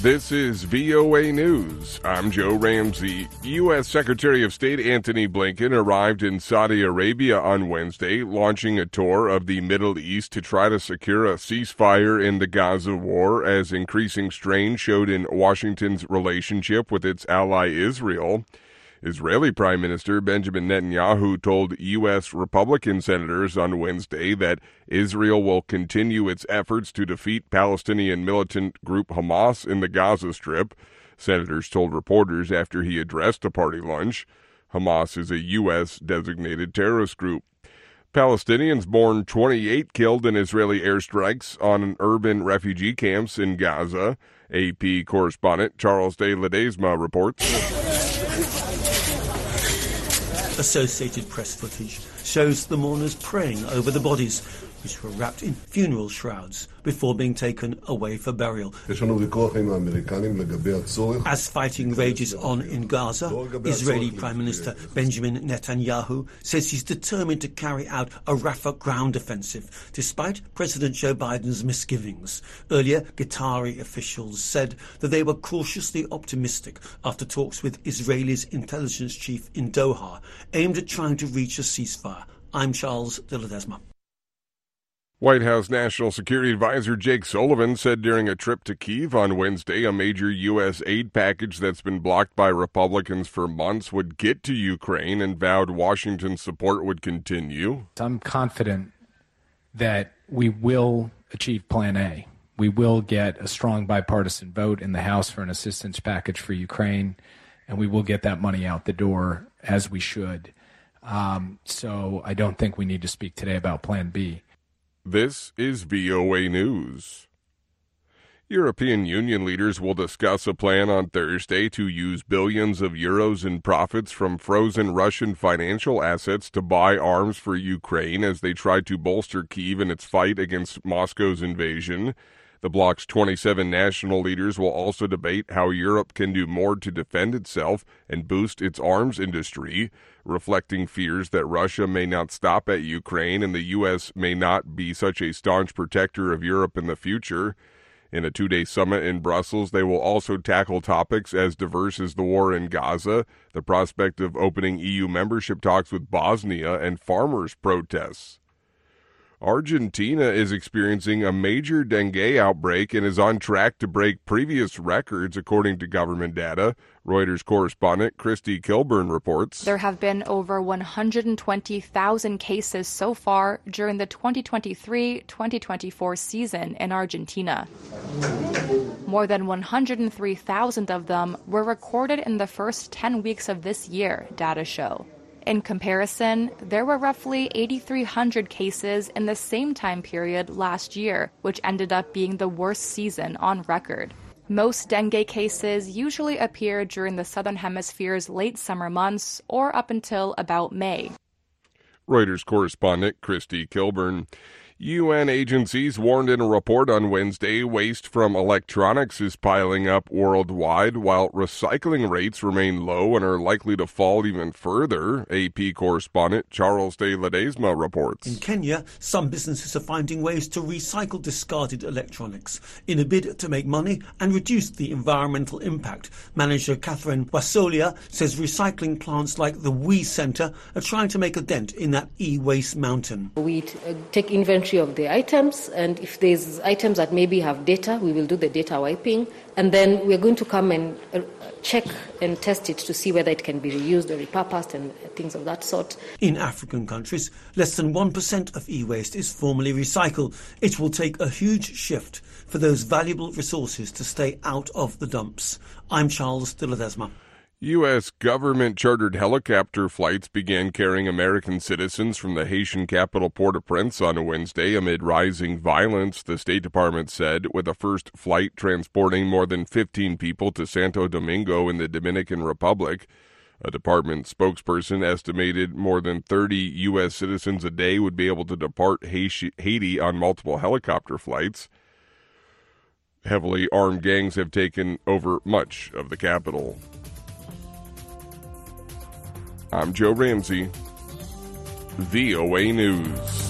This is VOA News. I'm Joe Ramsey. U.S. Secretary of State Antony Blinken arrived in Saudi Arabia on Wednesday, launching a tour of the Middle East to try to secure a ceasefire in the Gaza war as increasing strain showed in Washington's relationship with its ally Israel. Israeli Prime Minister Benjamin Netanyahu told U.S. Republican senators on Wednesday that Israel will continue its efforts to defeat Palestinian militant group Hamas in the Gaza Strip. Senators told reporters after he addressed a party lunch. Hamas is a U.S. designated terrorist group. Palestinians mourn 28 killed in Israeli airstrikes on urban refugee camps in Gaza. AP correspondent Charles de Ledesma reports. Associated Press footage shows the mourners praying over the bodies, which were wrapped in funeral shrouds before being taken away for burial. As fighting rages on in Gaza, Israeli Prime Minister Benjamin Netanyahu says he's determined to carry out a Rafah ground offensive, despite President Joe Biden's misgivings. Earlier, Qatari officials said that they were cautiously optimistic after talks with Israel's intelligence chief in Doha, aimed at trying to reach a ceasefire. I'm Charles de Ledesma. White House National Security Advisor Jake Sullivan said during a trip to Kyiv on Wednesday a major U.S. aid package that's been blocked by Republicans for months would get to Ukraine and vowed Washington's support would continue. I'm confident that we will achieve Plan A. We will get a strong bipartisan vote in the House for an assistance package for Ukraine, and we will get that money out the door as we should. So I don't think we need to speak today about Plan B. This is VOA News. European Union leaders will discuss a plan on Thursday to use billions of euros in profits from frozen Russian financial assets to buy arms for Ukraine as they try to bolster Kyiv in its fight against Moscow's invasion. The bloc's 27 national leaders will also debate how Europe can do more to defend itself and boost its arms industry, reflecting fears that Russia may not stop at Ukraine and the U.S. may not be such a staunch protector of Europe in the future. In a two-day summit in Brussels, they will also tackle topics as diverse as the war in Gaza, the prospect of opening EU membership talks with Bosnia, and farmers' protests. Argentina is experiencing a major dengue outbreak and is on track to break previous records, according to government data. Reuters correspondent Christy Kilburn reports. There have been over 120,000 cases so far during the 2023-2024 season in Argentina. More than 103,000 of them were recorded in the first 10 weeks of this year, data show. In comparison, there were roughly 8,300 cases in the same time period last year, which ended up being the worst season on record. Most dengue cases usually appear during the Southern Hemisphere's late summer months or up until about May. Reuters correspondent Christy Kilburn. UN agencies warned in a report on Wednesday waste from electronics is piling up worldwide while recycling rates remain low and are likely to fall even further, AP correspondent Charles de Ledesma reports. In Kenya, some businesses are finding ways to recycle discarded electronics in a bid to make money and reduce the environmental impact. Manager Catherine Wasolia says recycling plants like the WE Centre are trying to make a dent in that e-waste mountain. We take inventory of the items, and if there's items that maybe have data, we will do the data wiping, and then we're going to come and check and test it to see whether it can be reused or repurposed and things of that sort. In African countries, less than 1% of e-waste is formally recycled. It will take a huge shift for those valuable resources to stay out of the dumps. I'm Charles de Ledesma. U.S. government-chartered helicopter flights began carrying American citizens from the Haitian capital Port-au-Prince on Wednesday amid rising violence, the State Department said, with the first flight transporting more than 15 people to Santo Domingo in the Dominican Republic. A department spokesperson estimated more than 30 U.S. citizens a day would be able to depart Haiti on multiple helicopter flights. Heavily armed gangs have taken over much of the capital. I'm Joe Ramsey, VOA News.